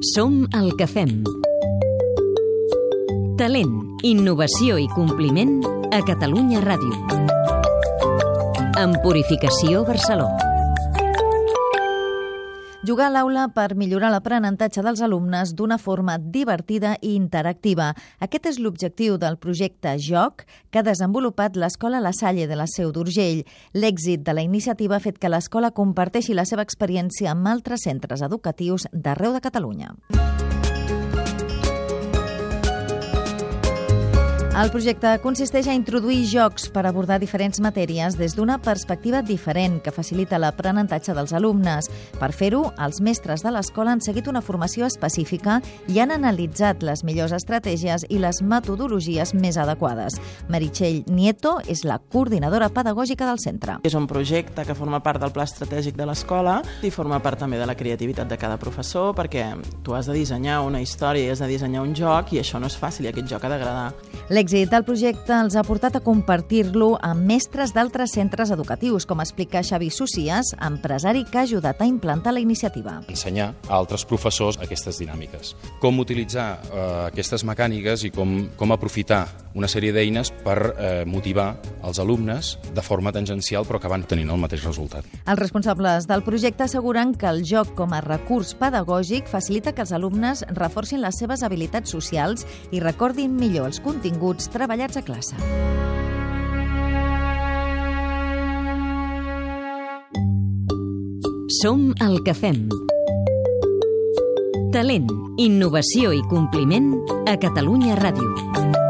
Som el que fem. Talent, innovació i compliment a Catalunya Ràdio. Amb Purificació Barceló. Jugar a l'aula per millorar l'aprenentatge dels alumnes d'una forma divertida i interactiva. Aquest és l'objectiu del projecte Joc que ha desenvolupat l'Escola La Salle de la Seu d'Urgell. L'èxit de la iniciativa ha fet que l'escola comparteixi la seva experiència amb altres centres educatius d'arreu de Catalunya. El projecte consisteix a introduir jocs per abordar diferents matèries des d'una perspectiva diferent que facilita l'aprenentatge dels alumnes. Per fer-ho, els mestres de l'escola han seguit una formació específica i han analitzat les millors estratègies i les metodologies més adequades. Meritxell Nieto és la coordinadora pedagògica del centre. És un projecte que forma part del pla estratègic de l'escola i forma part també de la creativitat de cada professor, perquè tu has de dissenyar una història i has de dissenyar un joc i això no és fàcil i aquest joc ha d'agradar. L'èxit del projecte els ha portat a compartir-lo amb mestres d'altres centres educatius, com explica Xavi Socias, empresari que ha ajudat a implantar la iniciativa. Ensenyar a altres professors aquestes dinàmiques. Com utilitzar aquestes mecàniques i com aprofitar una sèrie d'eines per motivar els alumnes de forma tangencial però que van tenint el mateix resultat. Els responsables del projecte asseguren que el joc com a recurs pedagògic facilita que els alumnes reforcin les seves habilitats socials i recordin millor els continguts treballats a classe. Som el que fem. Talent, innovació i compliment a Catalunya Ràdio.